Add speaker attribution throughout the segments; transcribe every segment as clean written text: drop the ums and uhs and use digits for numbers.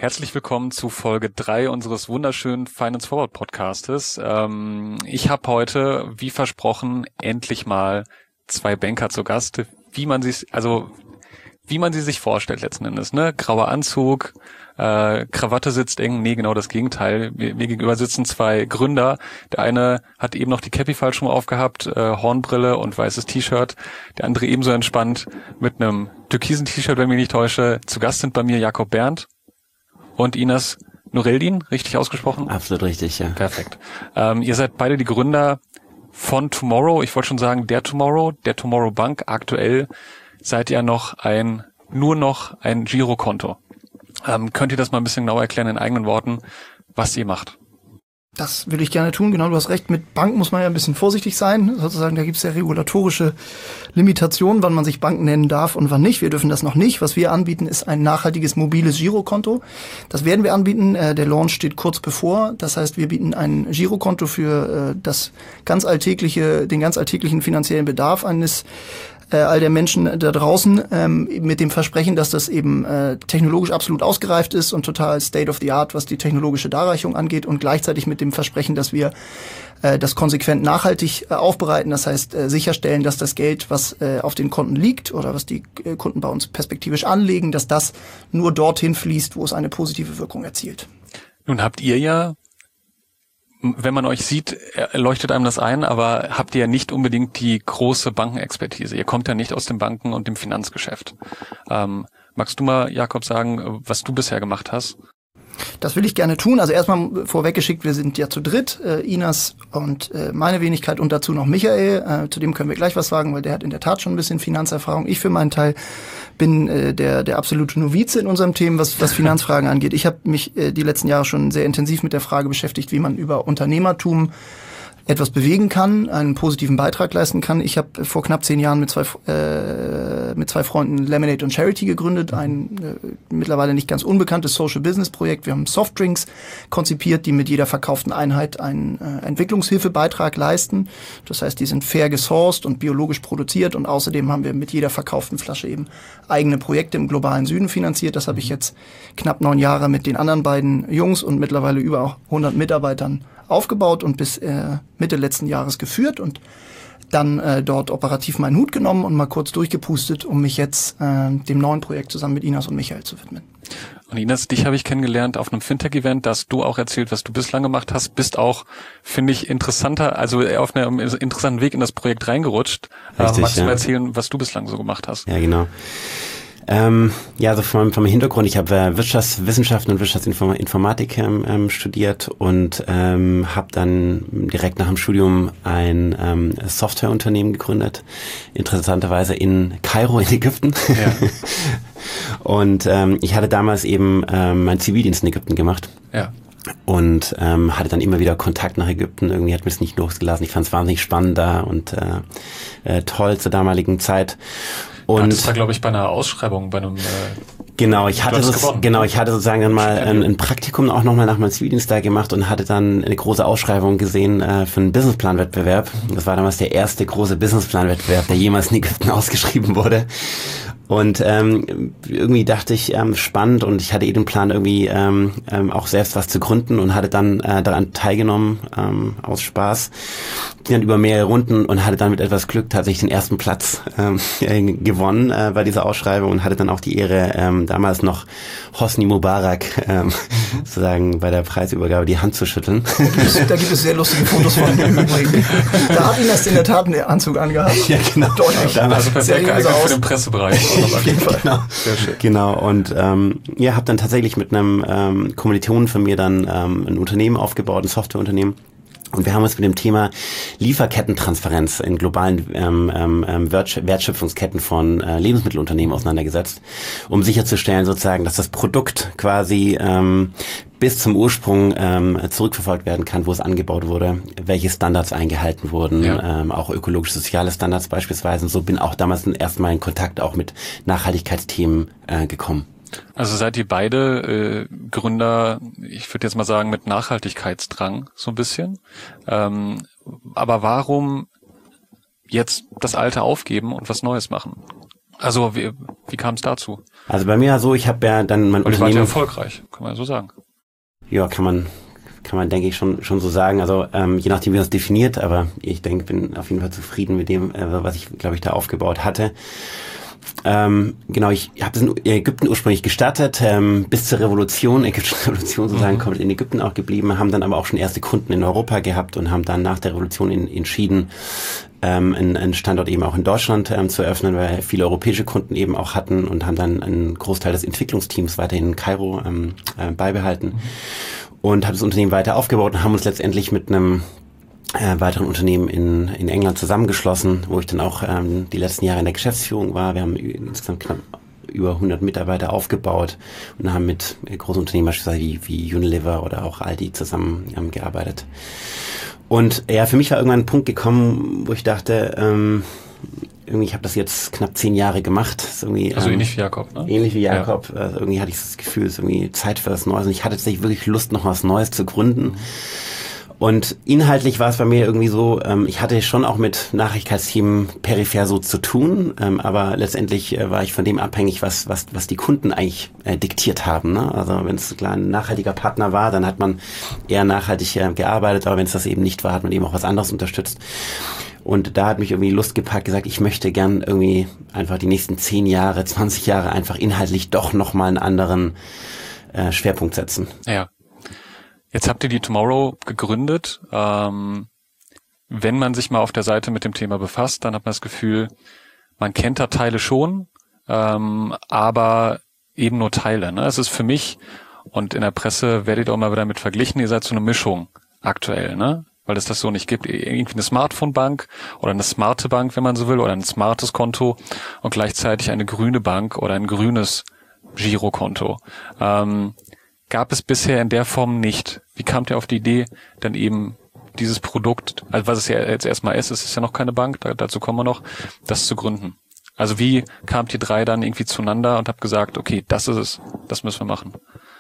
Speaker 1: Herzlich willkommen zu Folge 3 unseres wunderschönen Finance Forward Podcastes. Ich habe heute, wie versprochen, endlich mal 2 Banker zu Gast, wie man sie sich vorstellt letzten Endes, ne? Grauer Anzug, Krawatte sitzt eng, nee, genau das Gegenteil. Mir gegenüber sitzen 2 Gründer. Der eine hat eben noch die Cappy falsch rum aufgehabt, Hornbrille und weißes T-Shirt. Der andere ebenso entspannt mit einem türkisen T-Shirt, wenn mich nicht täusche. Zu Gast sind bei mir Jakob Berndt und Inas Nureldin, richtig ausgesprochen?
Speaker 2: Absolut richtig, ja.
Speaker 1: Perfekt. Ihr seid beide die Gründer von Tomorrow. Ich wollte schon sagen, der Tomorrow Bank. Aktuell seid ihr nur noch ein Girokonto. Könnt ihr das mal ein bisschen genauer erklären in eigenen Worten, was ihr macht?
Speaker 3: Das will ich gerne tun. Genau, du hast recht. Mit Bank muss man ja ein bisschen vorsichtig sein. Sozusagen, da gibt es ja regulatorische Limitationen, wann man sich Bank nennen darf und wann nicht. Wir dürfen das noch nicht. Was wir anbieten, ist ein nachhaltiges mobiles Girokonto. Das werden wir anbieten. Der Launch steht kurz bevor. Das heißt, wir bieten ein Girokonto für den ganz alltäglichen finanziellen Bedarf all der Menschen da draußen, mit dem Versprechen, dass das eben technologisch absolut ausgereift ist und total State of the Art, was die technologische Darreichung angeht, und gleichzeitig mit dem Versprechen, dass wir das konsequent nachhaltig aufbereiten. Das heißt, sicherstellen, dass das Geld, was auf den Konten liegt oder was die Kunden bei uns perspektivisch anlegen, dass das nur dorthin fließt, wo es eine positive Wirkung erzielt.
Speaker 1: Nun habt ihr ja, wenn man euch sieht, leuchtet einem das ein, aber habt ihr ja nicht unbedingt die große Bankenexpertise. Ihr kommt ja nicht aus dem Banken- und dem Finanzgeschäft. Magst du mal, Jakob, sagen, was du bisher gemacht hast?
Speaker 3: Das will ich gerne tun. Also erstmal vorweggeschickt, wir sind ja zu dritt, Inas und meine Wenigkeit und dazu noch Michael. Zu dem können wir gleich was sagen, weil der hat in der Tat schon ein bisschen Finanzerfahrung. Ich für meinen Teil bin der absolute Novize in unserem Thema, was Finanzfragen angeht. Ich habe mich die letzten Jahre schon sehr intensiv mit der Frage beschäftigt, wie man über Unternehmertum etwas bewegen kann, einen positiven Beitrag leisten kann. Ich habe vor knapp 10 Jahren mit zwei Freunden Lemonade und Charity gegründet, ein mittlerweile nicht ganz unbekanntes Social-Business-Projekt. Wir haben Softdrinks konzipiert, die mit jeder verkauften Einheit einen Entwicklungshilfebeitrag leisten. Das heißt, die sind fair gesourced und biologisch produziert, und außerdem haben wir mit jeder verkauften Flasche eben eigene Projekte im globalen Süden finanziert. Das habe ich jetzt knapp 9 Jahre mit den anderen beiden Jungs und mittlerweile über 100 Mitarbeitern aufgebaut und bis Mitte letzten Jahres geführt und dann dort operativ meinen Hut genommen und mal kurz durchgepustet, um mich jetzt dem neuen Projekt zusammen mit Inas und Michael zu widmen.
Speaker 1: Und Inas, dich habe ich kennengelernt auf einem Fintech-Event, da hast du auch erzählt, was du bislang gemacht hast, bist auch, finde ich, auf einem interessanten Weg in das Projekt reingerutscht.
Speaker 2: Richtig,
Speaker 1: magst du mal erzählen, was du bislang so gemacht hast?
Speaker 2: Ja, genau. Also von meinem Hintergrund, ich habe Wirtschaftswissenschaften und Wirtschaftsinformatik studiert und habe dann direkt nach dem Studium ein Softwareunternehmen gegründet, interessanterweise in Kairo in Ägypten. Ja. Und ich hatte damals eben meinen Zivildienst in Ägypten gemacht. Ja. Und hatte dann immer wieder Kontakt nach Ägypten. Irgendwie hat mir das nicht losgelassen. Ich fand es wahnsinnig spannend da und toll zur damaligen Zeit. Und
Speaker 1: das war, glaube ich, bei einer Ausschreibung, bei einem
Speaker 2: Genau, ich hatte sozusagen dann mal ein Praktikum auch nochmal nach meinem Zivildienst da gemacht und hatte dann eine große Ausschreibung gesehen für einen Businessplan-Wettbewerb. Das war damals der erste große Businessplan-Wettbewerb, der jemals in Ägypten ausgeschrieben wurde. Und irgendwie dachte ich, spannend, und ich hatte den Plan, irgendwie auch selbst was zu gründen, und hatte dann daran teilgenommen, aus Spaß. Ging dann über mehrere Runden und hatte dann mit etwas Glück tatsächlich den ersten Platz gewonnen bei dieser Ausschreibung und hatte dann auch die Ehre, damals noch Hosni Mubarak sozusagen bei der Preisübergabe die Hand zu schütteln.
Speaker 3: Da gibt es sehr lustige Fotos von ihm übrigens. Da hat ihn das in der Tat einen Anzug angehabt.
Speaker 2: Ja, genau.
Speaker 1: Also perfekt geeignet für den Pressebereich.
Speaker 2: Auf jeden Fall. Genau. Sehr schön. Genau. Und habe dann tatsächlich mit einem Kommilitonen von mir dann ein Unternehmen aufgebaut, ein Softwareunternehmen. Und wir haben uns mit dem Thema Lieferkettentransparenz in globalen Wertschöpfungsketten von Lebensmittelunternehmen auseinandergesetzt, um sicherzustellen sozusagen, dass das Produkt quasi bis zum Ursprung zurückverfolgt werden kann, wo es angebaut wurde, welche Standards eingehalten wurden, auch ökologische, soziale Standards beispielsweise. Und so bin auch damals erstmal in Kontakt auch mit Nachhaltigkeitsthemen gekommen.
Speaker 1: Also seid ihr beide Gründer, ich würde jetzt mal sagen, mit Nachhaltigkeitsdrang so ein bisschen. Aber warum jetzt das Alte aufgeben und was Neues machen? Also Wie kam es dazu?
Speaker 2: Also bei mir so, ich habe ja dann mein
Speaker 1: Unternehmen... Ihr wart ja erfolgreich, kann man so sagen.
Speaker 2: Ja, kann man denke ich schon so sagen. Also je nachdem, wie man es definiert, aber ich denke, bin auf jeden Fall zufrieden mit dem, was ich, glaube ich, da aufgebaut hatte. Genau, ich habe das in Ägypten ursprünglich gestartet, bis zur Revolution, ägyptische Revolution sozusagen, komplett in Ägypten auch geblieben, haben dann aber auch schon erste Kunden in Europa gehabt und haben dann nach der Revolution entschieden, einen Standort eben auch in Deutschland zu eröffnen, weil viele europäische Kunden eben auch hatten und haben dann einen Großteil des Entwicklungsteams weiterhin in Kairo beibehalten und haben das Unternehmen weiter aufgebaut und haben uns letztendlich mit einem weiteren Unternehmen in England zusammengeschlossen, wo ich dann auch die letzten Jahre in der Geschäftsführung war. Wir haben insgesamt knapp über 100 Mitarbeiter aufgebaut und haben mit großen Unternehmen beispielsweise wie Unilever oder auch Aldi zusammen gearbeitet. Und ja, für mich war irgendwann ein Punkt gekommen, wo ich dachte, irgendwie, ich habe das jetzt knapp 10 Jahre gemacht. Irgendwie,
Speaker 1: also ähnlich wie Jakob, ne?
Speaker 2: Ähnlich wie Jakob. Ja. Also irgendwie hatte ich das Gefühl, es ist irgendwie Zeit für was Neues. Und ich hatte tatsächlich wirklich Lust, noch was Neues zu gründen. Und inhaltlich war es bei mir irgendwie so, ich hatte schon auch mit Nachhaltigkeitsthemen peripher so zu tun, aber letztendlich war ich von dem abhängig, was die Kunden eigentlich diktiert haben. Ne? Also wenn es klar ein nachhaltiger Partner war, dann hat man eher nachhaltig gearbeitet, aber wenn es das eben nicht war, hat man eben auch was anderes unterstützt. Und da hat mich irgendwie Lust gepackt, gesagt, ich möchte gern irgendwie einfach die nächsten 10 Jahre, 20 Jahre einfach inhaltlich doch nochmal einen anderen Schwerpunkt setzen.
Speaker 1: Ja. Jetzt habt ihr die Tomorrow gegründet. Wenn man sich mal auf der Seite mit dem Thema befasst, dann hat man das Gefühl, man kennt da Teile schon, aber eben nur Teile. Ne? Es ist für mich, und in der Presse werdet ihr auch mal wieder mit verglichen, ihr seid so eine Mischung aktuell, ne? Weil es das so nicht gibt. Irgendwie eine Smartphone-Bank oder eine smarte Bank, wenn man so will, oder ein smartes Konto und gleichzeitig eine grüne Bank oder ein grünes Girokonto. Gab es bisher in der Form nicht. Wie kamt ihr auf die Idee, dann eben dieses Produkt, also was es ja jetzt erstmal ist, es ist ja noch keine Bank, dazu kommen wir noch, das zu gründen? Also wie kamt ihr 3 dann irgendwie zueinander und habt gesagt, okay, das ist es, das müssen wir machen?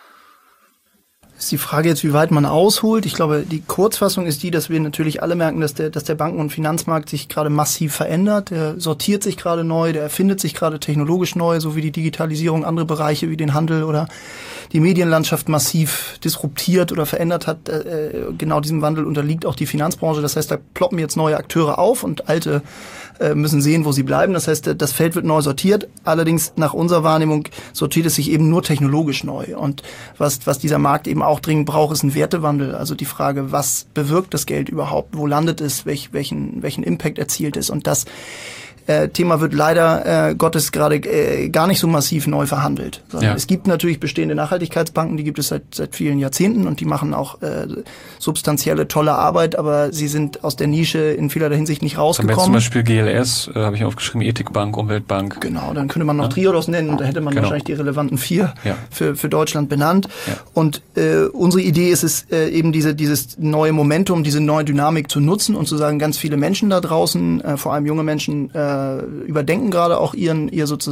Speaker 3: Ist die Frage jetzt, wie weit man ausholt. Ich glaube, die Kurzfassung ist die, dass wir natürlich alle merken, dass der Banken- und Finanzmarkt sich gerade massiv verändert. Der sortiert sich gerade neu, der erfindet sich gerade technologisch neu, so wie die Digitalisierung andere Bereiche wie den Handel oder die Medienlandschaft massiv disruptiert oder verändert hat. Genau diesem Wandel unterliegt auch die Finanzbranche. Das heißt, da ploppen jetzt neue Akteure auf und alte müssen sehen, wo sie bleiben. Das heißt, das Feld wird neu sortiert. Allerdings nach unserer Wahrnehmung sortiert es sich eben nur technologisch neu. Und was dieser Markt eben auch dringend braucht, ist ein Wertewandel. Also die Frage, was bewirkt das Geld überhaupt? Wo landet es? Welchen Impact erzielt es? Und das Thema wird leider Gottes gerade gar nicht so massiv neu verhandelt. Ja. Es gibt natürlich bestehende Nachhaltigkeitsbanken, die gibt es seit vielen Jahrzehnten und die machen auch substanzielle, tolle Arbeit, aber sie sind aus der Nische in vielerlei Hinsicht nicht rausgekommen.
Speaker 1: Dann zum Beispiel GLS, habe ich aufgeschrieben, Ethikbank, Umweltbank.
Speaker 3: Genau, dann könnte man noch Triodos nennen und da hätte man wahrscheinlich die relevanten 4 für Deutschland benannt. Ja. Und unsere Idee ist es eben dieses neue Momentum, diese neue Dynamik zu nutzen und zu sagen, ganz viele Menschen da draußen, vor allem junge Menschen, überdenken gerade auch ihren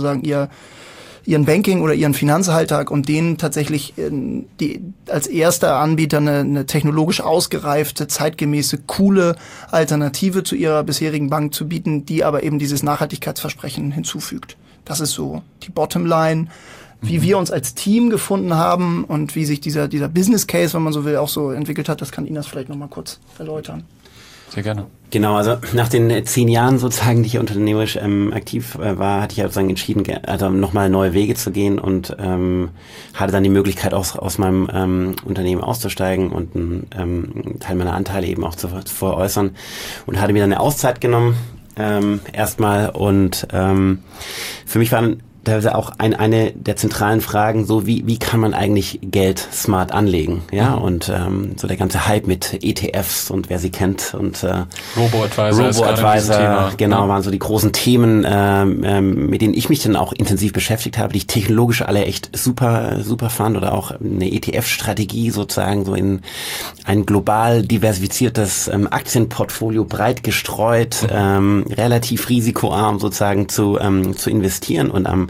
Speaker 3: Banking- oder ihren Finanzalltag und denen tatsächlich als erster Anbieter eine technologisch ausgereifte, zeitgemäße, coole Alternative zu ihrer bisherigen Bank zu bieten, die aber eben dieses Nachhaltigkeitsversprechen hinzufügt. Das ist so die Bottomline, wie wir uns als Team gefunden haben und wie sich dieser Business Case, wenn man so will, auch so entwickelt hat. Das kann Inas vielleicht noch mal kurz erläutern.
Speaker 1: Sehr gerne.
Speaker 2: Genau, also nach den 10 Jahren sozusagen, die ich unternehmerisch aktiv war, hatte ich sozusagen entschieden, also nochmal neue Wege zu gehen und hatte dann die Möglichkeit, aus meinem Unternehmen auszusteigen und einen Teil meiner Anteile eben auch zu veräußern und hatte mir dann eine Auszeit genommen erstmal und für mich war dann teilweise auch eine der zentralen Fragen, so wie kann man eigentlich Geld smart anlegen, ja, und so der ganze Hype mit ETFs und wer sie kennt und
Speaker 1: Robo-Advisor,
Speaker 2: genau, waren so die großen Themen, mit denen ich mich dann auch intensiv beschäftigt habe, die ich technologisch alle echt super fand oder auch eine ETF-Strategie sozusagen so in ein global diversifiziertes Aktienportfolio breit gestreut, relativ risikoarm sozusagen zu investieren und am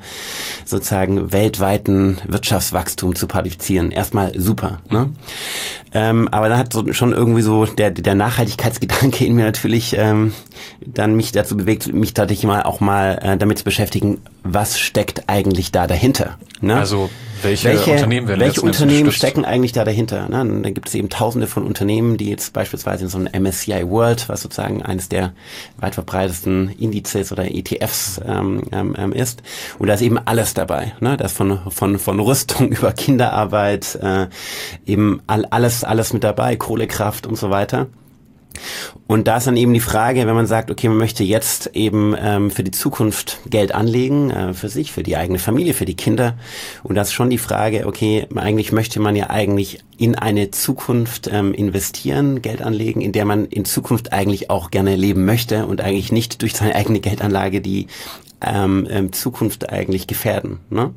Speaker 2: sozusagen weltweiten Wirtschaftswachstum zu partizipieren. Erstmal super, ne? Aber dann hat schon irgendwie so der Nachhaltigkeitsgedanke in mir natürlich dann mich dazu bewegt, mich tatsächlich mal damit zu beschäftigen, was steckt eigentlich da dahinter, ne?
Speaker 1: Also welche
Speaker 2: Unternehmen stecken eigentlich da dahinter? Ne? Und dann gibt es eben tausende von Unternehmen, die jetzt beispielsweise in so einem MSCI World, was sozusagen eines der weit verbreitesten Indizes oder ETFs ist. Und da ist eben alles dabei. Ne? Da ist von Rüstung über Kinderarbeit eben alles mit dabei, Kohlekraft und so weiter. Und da ist dann eben die Frage, wenn man sagt, okay, man möchte jetzt eben für die Zukunft Geld anlegen, für sich, für die eigene Familie, für die Kinder. Und das ist schon die Frage, okay, eigentlich möchte man ja eigentlich in eine Zukunft investieren, Geld anlegen, in der man in Zukunft eigentlich auch gerne leben möchte und eigentlich nicht durch seine eigene Geldanlage die Zukunft eigentlich gefährden, ne?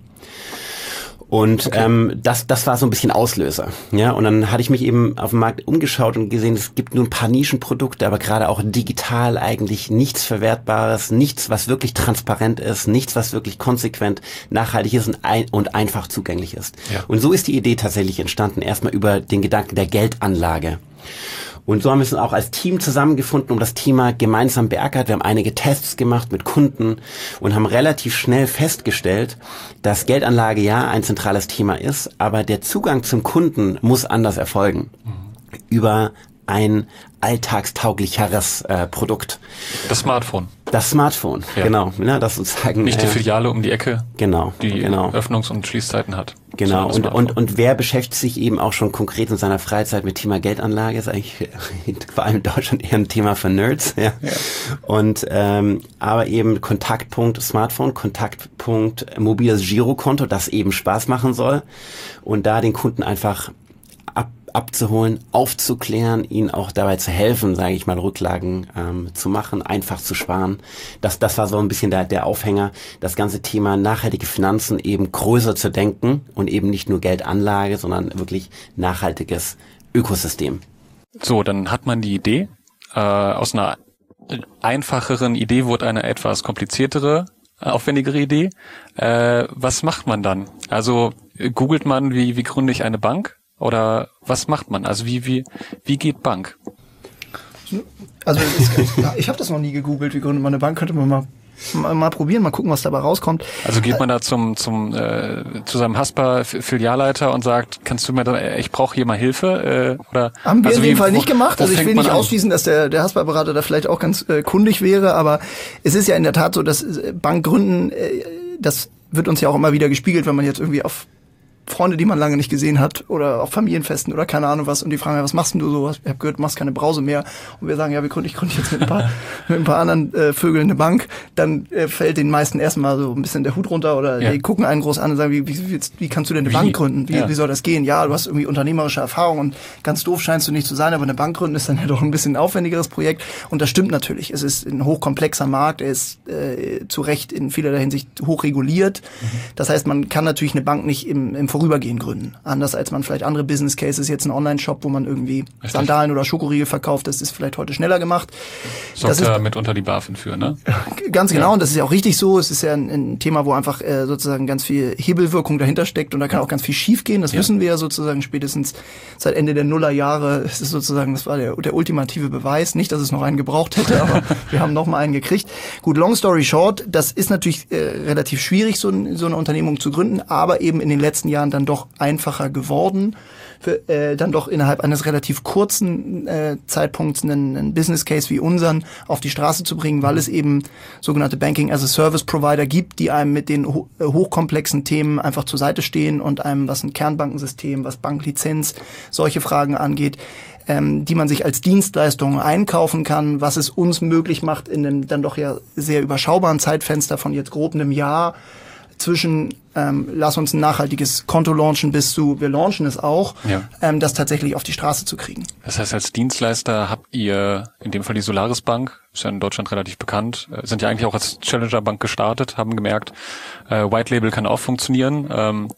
Speaker 2: Und okay. Das war so ein bisschen Auslöser. Ja, und dann hatte ich mich eben auf dem Markt umgeschaut und gesehen, es gibt nur ein paar Nischenprodukte, aber gerade auch digital eigentlich nichts Verwertbares, nichts, was wirklich transparent ist, nichts, was wirklich konsequent nachhaltig ist und einfach zugänglich ist. Ja. Und so ist die Idee tatsächlich entstanden, erstmal über den Gedanken der Geldanlage. Und so haben wir es auch als Team zusammengefunden, um das Thema gemeinsam beackert. Wir haben einige Tests gemacht mit Kunden und haben relativ schnell festgestellt, dass Geldanlage ja ein zentrales Thema ist, aber der Zugang zum Kunden muss anders erfolgen. Über ein alltagstauglicheres Produkt.
Speaker 1: Das Smartphone.
Speaker 2: Das Smartphone, ja. Genau. Ja, das sozusagen
Speaker 1: nicht die Filiale um die Ecke,
Speaker 2: genau,
Speaker 1: die Öffnungs- und Schließzeiten hat.
Speaker 2: Genau. Und wer beschäftigt sich eben auch schon konkret in seiner Freizeit mit Thema Geldanlage? Ist eigentlich vor allem in Deutschland eher ein Thema für Nerds. Ja. Ja. Und aber eben Kontaktpunkt Smartphone, Kontaktpunkt mobiles Girokonto, das eben Spaß machen soll und da den Kunden einfach abzuholen, aufzuklären, ihnen auch dabei zu helfen, sage ich mal, Rücklagen zu machen, einfach zu sparen. Das war so ein bisschen der Aufhänger, das ganze Thema nachhaltige Finanzen eben größer zu denken und eben nicht nur Geldanlage, sondern wirklich nachhaltiges Ökosystem.
Speaker 1: So, dann hat man die Idee. Aus einer einfacheren Idee wurde eine etwas kompliziertere, aufwendigere Idee. Was macht man dann? Also googelt man, wie gründe ich eine Bank? Oder was macht man? Also wie geht Bank?
Speaker 3: Also ich habe das noch nie gegoogelt, wie gründet man eine Bank, könnte man mal probieren, mal gucken, was dabei rauskommt.
Speaker 1: Also geht man da zu seinem Haspa-Filialleiter und sagt, kannst du mir da, ich brauche hier mal Hilfe? Oder
Speaker 3: haben wir in dem Fall nicht gemacht. Also ich will nicht ausschließen, dass der Haspa-Berater da vielleicht auch ganz kundig wäre, aber es ist ja in der Tat so, dass Bankgründen, das wird uns ja auch immer wieder gespiegelt, wenn man jetzt irgendwie auf Freunde, die man lange nicht gesehen hat oder auf Familienfesten oder keine Ahnung was und die fragen ja, was machst denn du so? Ich habe gehört, du machst keine Brause mehr und wir sagen, ja, ich gründe jetzt mit ein paar anderen Vögeln eine Bank, dann fällt den meisten erstmal so ein bisschen der Hut runter oder die gucken einen groß an und sagen, wie kannst du denn eine Bank gründen? Wie soll das gehen? Ja, du hast irgendwie unternehmerische Erfahrung und ganz doof scheinst du nicht zu sein, aber eine Bank gründen ist dann ja doch ein bisschen ein aufwendigeres Projekt und das stimmt natürlich. Es ist ein hochkomplexer Markt, er ist zu Recht in vielerlei Hinsicht hochreguliert. Das heißt, man kann natürlich eine Bank nicht im Vorübergehen gründen. Anders als man vielleicht andere Business Cases, jetzt ein Online-Shop, wo man irgendwie Sandalen oder Schokoriegel verkauft, das ist vielleicht heute schneller gemacht.
Speaker 1: Sorgt da mitunter die BaFin für, ne?
Speaker 3: Ganz genau, und das ist ja auch richtig so. Es ist ja ein Thema, wo einfach sozusagen ganz viel Hebelwirkung dahinter steckt und da kann auch ganz viel schief gehen. Das wissen wir ja sozusagen spätestens seit Ende der Nullerjahre. Es ist sozusagen, das war der ultimative Beweis. Nicht, dass es noch einen gebraucht hätte, aber wir haben noch mal einen gekriegt. Gut, long story short, das ist natürlich relativ schwierig, so eine Unternehmung zu gründen, aber eben in den letzten Jahren dann doch einfacher geworden, dann doch innerhalb eines relativ kurzen Zeitpunkts einen Business Case wie unseren auf die Straße zu bringen, weil es eben sogenannte Banking as a Service Provider gibt, die einem mit den hochkomplexen Themen einfach zur Seite stehen und einem, was ein Kernbankensystem, was Banklizenz, solche Fragen angeht, die man sich als Dienstleistung einkaufen kann, was es uns möglich macht, in einem dann doch ja sehr überschaubaren Zeitfenster von jetzt grob einem Jahr zwischen lass uns ein nachhaltiges Konto launchen bis zu wir launchen es auch, das tatsächlich auf die Straße zu kriegen.
Speaker 1: Das heißt, als Dienstleister habt ihr in dem Fall die Solaris Bank, ist ja in Deutschland relativ bekannt, sind ja eigentlich auch als Challenger Bank gestartet, haben gemerkt, White Label kann auch funktionieren.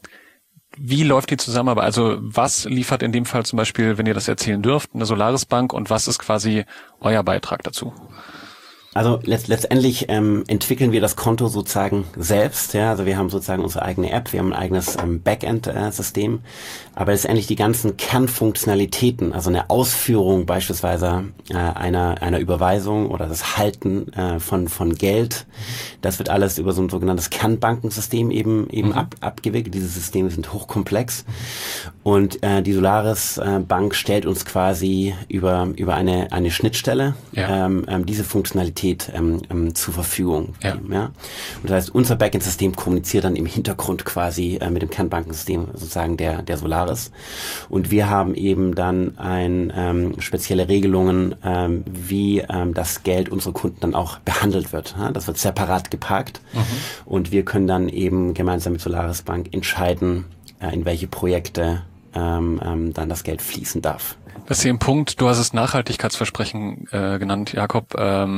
Speaker 1: Wie läuft die Zusammenarbeit? Also was liefert in dem Fall zum Beispiel, wenn ihr das erzählen dürft, eine Solaris Bank und was ist quasi euer Beitrag dazu?
Speaker 2: Also letztendlich entwickeln wir das Konto sozusagen selbst. Ja, also wir haben sozusagen unsere eigene App, wir haben ein eigenes Backend-System, aber letztendlich die ganzen Kernfunktionalitäten, also eine Ausführung beispielsweise einer Überweisung oder das Halten von Geld, das wird alles über so ein sogenanntes Kernbankensystem eben abgewickelt. Diese Systeme sind hochkomplex und die Solaris Bank stellt uns quasi über eine Schnittstelle diese Funktionalität zur Verfügung. Ja. Ja? Und das heißt, unser Backend-System kommuniziert dann im Hintergrund quasi mit dem Kernbankensystem sozusagen der Solaris. Und wir haben eben dann spezielle Regelungen, wie das Geld unserer Kunden dann auch behandelt wird. Ja? Das wird separat geparkt und wir können dann eben gemeinsam mit Solaris Bank entscheiden, in welche Projekte dann das Geld fließen darf.
Speaker 1: Das ist hier ein Punkt, du hast es Nachhaltigkeitsversprechen genannt, Jakob.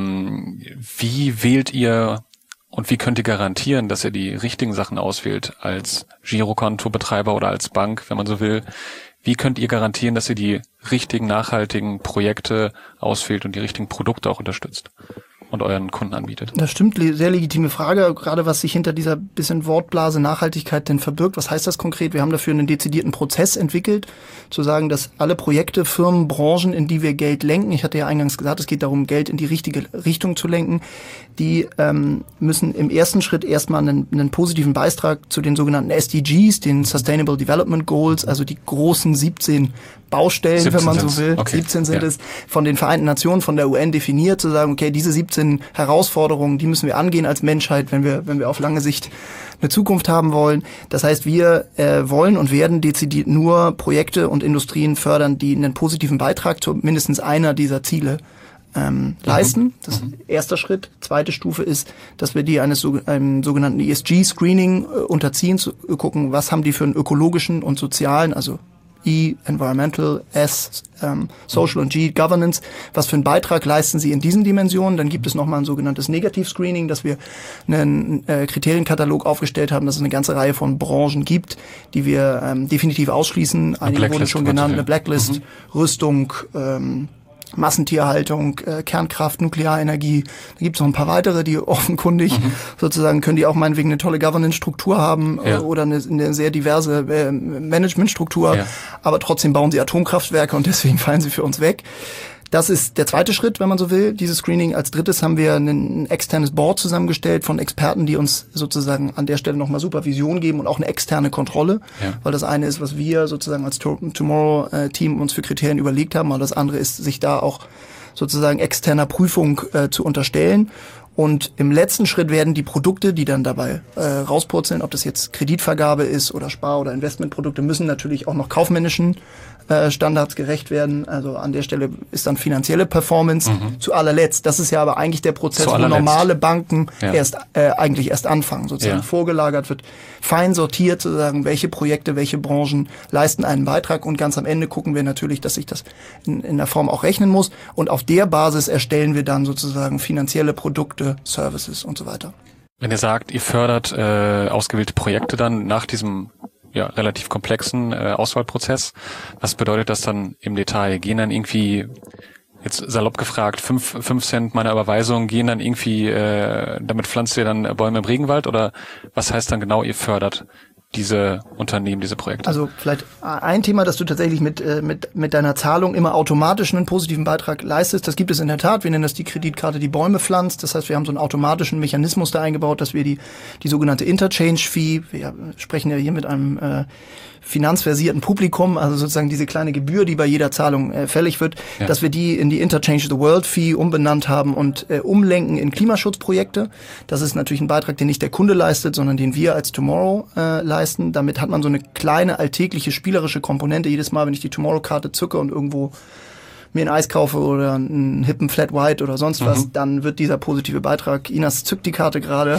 Speaker 1: Wie wählt ihr und wie könnt ihr garantieren, dass ihr die richtigen Sachen auswählt als Girokontobetreiber oder als Bank, wenn man so will? Wie könnt ihr garantieren, dass ihr die richtigen nachhaltigen Projekte auswählt und die richtigen Produkte auch unterstützt und euren Kunden anbietet?
Speaker 3: Das stimmt, sehr legitime Frage, gerade was sich hinter dieser bisschen Wortblase Nachhaltigkeit denn verbirgt. Was heißt das konkret? Wir haben dafür einen dezidierten Prozess entwickelt, zu sagen, dass alle Projekte, Firmen, Branchen, in die wir Geld lenken, ich hatte ja eingangs gesagt, es geht darum, Geld in die richtige Richtung zu lenken, die müssen im ersten Schritt erstmal einen positiven Beitrag zu den sogenannten SDGs, den Sustainable Development Goals, also die großen 17 Baustellen, wenn man so will, okay. 17 sind es, von den Vereinten Nationen, von der UN definiert, zu sagen, okay, diese 17 Herausforderungen, die müssen wir angehen als Menschheit, wenn wir auf lange Sicht eine Zukunft haben wollen. Das heißt, wir wollen und werden dezidiert nur Projekte und Industrien fördern, die einen positiven Beitrag zu mindestens einer dieser Ziele leisten. Das ist erster Schritt. Zweite Stufe ist, dass wir die einem sogenannten ESG-Screening unterziehen, zu gucken, was haben die für einen ökologischen und sozialen, also E, Environmental, S, Social und G, Governance. Was für einen Beitrag leisten sie in diesen Dimensionen? Dann gibt es nochmal ein sogenanntes Negativ-Screening, dass wir einen Kriterienkatalog aufgestellt haben, dass es eine ganze Reihe von Branchen gibt, die wir definitiv ausschließen. Einige wurden schon genannt, eine Blacklist, Rüstung, Massentierhaltung, Kernkraft, Nuklearenergie. Da gibt es noch ein paar weitere, die offenkundig sozusagen können die auch meinetwegen eine tolle Governance-Struktur haben oder eine sehr diverse Management-Struktur, aber trotzdem bauen sie Atomkraftwerke und deswegen fallen sie für uns weg. Das ist der zweite Schritt, wenn man so will, dieses Screening. Als drittes haben wir ein externes Board zusammengestellt von Experten, die uns sozusagen an der Stelle nochmal Supervision geben und auch eine externe Kontrolle. Ja. Weil das eine ist, was wir sozusagen als Tomorrow-Team uns für Kriterien überlegt haben, aber das andere ist, sich da auch sozusagen externer Prüfung zu unterstellen. Und im letzten Schritt werden die Produkte, die dann dabei rauspurzeln, ob das jetzt Kreditvergabe ist oder Spar- oder Investmentprodukte, müssen natürlich auch noch kaufmännischen Standards gerecht werden. Also an der Stelle ist dann finanzielle Performance zu allerletzt. Das ist ja aber eigentlich der Prozess, wo normale Banken eigentlich erst anfangen. Sozusagen vorgelagert wird, fein sortiert, sozusagen, welche Projekte, welche Branchen leisten einen Beitrag. Und ganz am Ende gucken wir natürlich, dass sich das in der Form auch rechnen muss. Und auf der Basis erstellen wir dann sozusagen finanzielle Produkte, Services und so weiter.
Speaker 1: Wenn ihr sagt, ihr fördert ausgewählte Projekte dann nach diesem relativ komplexen Auswahlprozess, was bedeutet das dann im Detail? Gehen dann irgendwie, jetzt salopp gefragt, 5 Cent meiner Überweisung, gehen dann irgendwie, damit pflanzt ihr dann Bäume im Regenwald, oder was heißt dann genau, ihr fördert diese Unternehmen, diese Projekte?
Speaker 3: Also vielleicht ein Thema, dass du tatsächlich mit deiner Zahlung immer automatisch einen positiven Beitrag leistest. Das gibt es in der Tat. Wir nennen das die Kreditkarte, die Bäume pflanzt. Das heißt, wir haben so einen automatischen Mechanismus da eingebaut, dass wir die sogenannte Interchange-Fee, wir sprechen ja hier mit einem finanzversierten Publikum, also sozusagen diese kleine Gebühr, die bei jeder Zahlung fällig wird, dass wir die in die Interchange the World Fee umbenannt haben und umlenken in Klimaschutzprojekte. Das ist natürlich ein Beitrag, den nicht der Kunde leistet, sondern den wir als Tomorrow leisten. Damit hat man so eine kleine alltägliche spielerische Komponente. Jedes Mal, wenn ich die Tomorrow-Karte zücke und irgendwo mir ein Eis kaufe oder einen hippen Flat White oder sonst was, dann wird dieser positive Beitrag, Inas zückt die Karte gerade,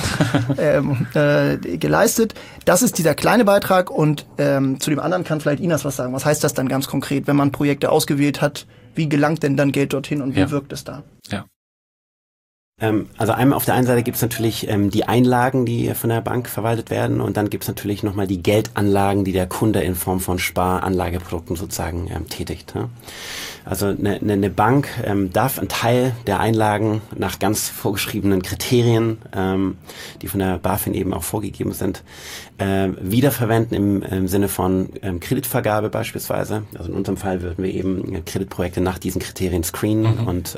Speaker 3: geleistet. Das ist dieser kleine Beitrag, und zu dem anderen kann vielleicht Inas was sagen. Was heißt das dann ganz konkret, wenn man Projekte ausgewählt hat? Wie gelangt denn dann Geld dorthin und wie wirkt es da?
Speaker 1: Ja.
Speaker 2: Also einmal auf der einen Seite gibt es natürlich die Einlagen, die von der Bank verwaltet werden, und dann gibt es natürlich nochmal die Geldanlagen, die der Kunde in Form von Sparanlageprodukten sozusagen tätigt. Ne? Also eine Bank darf einen Teil der Einlagen nach ganz vorgeschriebenen Kriterien, die von der BaFin eben auch vorgegeben sind, wiederverwenden im Sinne von Kreditvergabe beispielsweise. Also in unserem Fall würden wir eben Kreditprojekte nach diesen Kriterien screenen und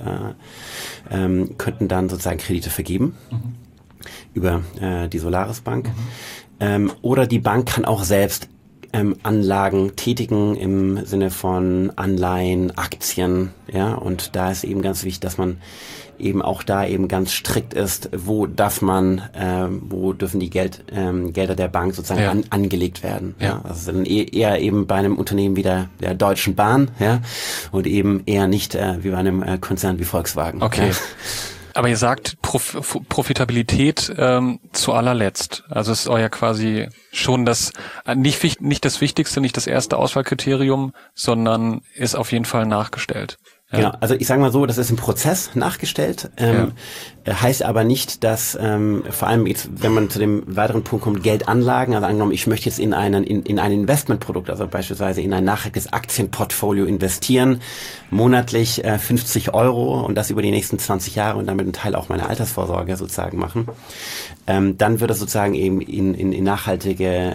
Speaker 2: könnten dann sozusagen Kredite vergeben über die Solaris Bank. Oder die Bank kann auch selbst Anlagen tätigen im Sinne von Anleihen, Aktien, ja, und da ist eben ganz wichtig, dass man eben auch da eben ganz strikt ist, wo dürfen die Gelder der Bank sozusagen angelegt werden. Ja. Also dann eher eben bei einem Unternehmen wie der Deutschen Bahn, ja, und eben eher nicht wie bei einem Konzern wie Volkswagen.
Speaker 1: Okay.
Speaker 2: Ja.
Speaker 1: Aber ihr sagt Profitabilität zu allerletzt. Also es ist euer quasi schon das nicht das Wichtigste, nicht das erste Auswahlkriterium, sondern ist auf jeden Fall nachgestellt. Ja.
Speaker 2: Genau, also ich sage mal so, das ist im Prozess nachgestellt, heißt aber nicht, dass vor allem jetzt, wenn man zu dem weiteren Punkt kommt, Geldanlagen, also angenommen, ich möchte jetzt in ein Investmentprodukt, also beispielsweise in ein nachhaltiges Aktienportfolio investieren, monatlich 50 € und das über die nächsten 20 Jahre und damit einen Teil auch meiner Altersvorsorge sozusagen machen, dann wird das sozusagen eben in nachhaltige